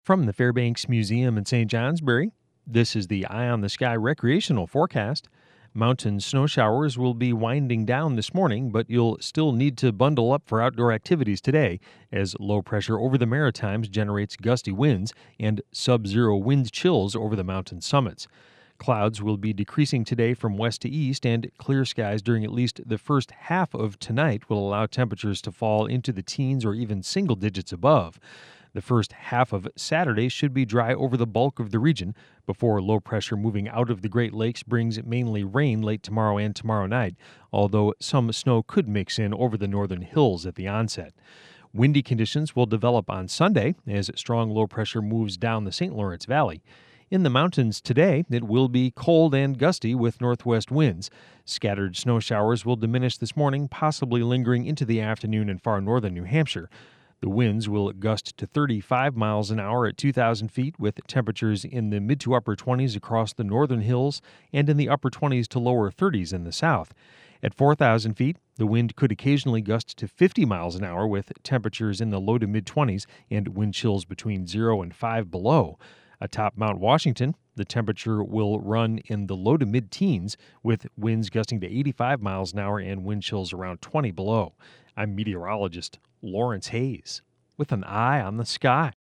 From the Fairbanks Museum in St. Johnsbury, this is the Eye on the Sky recreational forecast. Mountain snow showers will be winding down this morning, but you'll still need to bundle up for outdoor activities today as low pressure over the Maritimes generates gusty winds and sub-zero wind chills over the mountain summits. Clouds will be decreasing today from west to east, and clear skies during at least the first half of tonight will allow temperatures to fall into the teens or even single digits above. The first half of Saturday should be dry over the bulk of the region before low pressure moving out of the Great Lakes brings mainly rain late tomorrow and tomorrow night, although some snow could mix in over the northern hills at the onset. Windy conditions will develop on Sunday as strong low pressure moves down the St. Lawrence Valley. In the mountains today, it will be cold and gusty with northwest winds. Scattered snow showers will diminish this morning, possibly lingering into the afternoon in far northern New Hampshire. The winds will gust to 35 miles an hour at 2,000 feet, with temperatures in the mid to upper 20s across the northern hills and in the upper 20s to lower 30s in the south. At 4,000 feet, the wind could occasionally gust to 50 miles an hour with temperatures in the low to mid 20s and wind chills between 0 and 5 below. Atop Mount Washington, the temperature will run in the low to mid teens with winds gusting to 85 miles an hour and wind chills around 20 below. I'm meteorologist Lawrence Hayes with an eye on the sky.